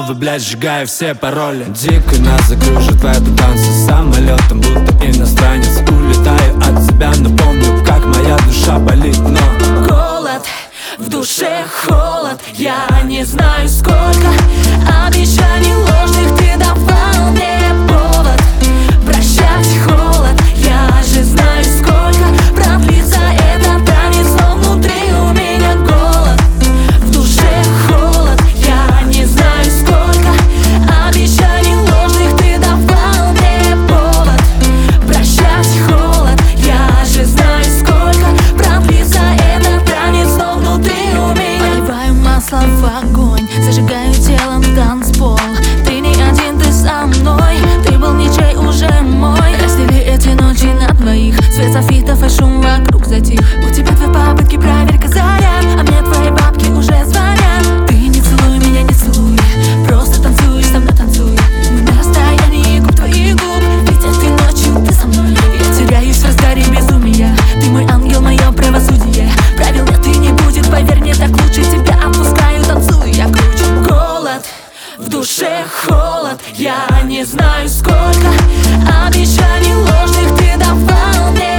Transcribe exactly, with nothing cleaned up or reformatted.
снова, блядь, сжигаю все пароли. Дико нас закружит в этом танце самолетом, будто иностранец. Улетаю от себя, но помню, как моя душа болит. Но голод, в душе холод, я не знаю сколько обещаний ложных ты давал мне повод прощать холод. Я же знаю, сколько продлится этот танец, но внутри у меня голод, в душе холод. Я не знаю, сколько обещаний ложных ты давал мне повод прощать холод. Я же знаю, сколько продлится этот танец, но внутри у меня. Поливаю масло в огонь, зажигаю телом танцпол. Ты не один, ты со мной, ты был ничей уже мой. Раздели эти ночи на двоих, свет софитов и шум вокруг затих. У тебя твои попытки, проверка заряд, а мне твои бабки уже звонят. Ты не целуй меня, не целуй, просто танцуй, со мной танцуй. Мы на расстоянии губ твоих губ, ведь этой ночью ты со мной. Я теряюсь в разгаре безумия, ты мой ангел, мое правосудие. Правил нет и не будет, поверь мне, так лучше. Тебя отпускаю, танцую, я круче. Голод, в душе холод, я не знаю, сколько обещаний ложных ты давал мне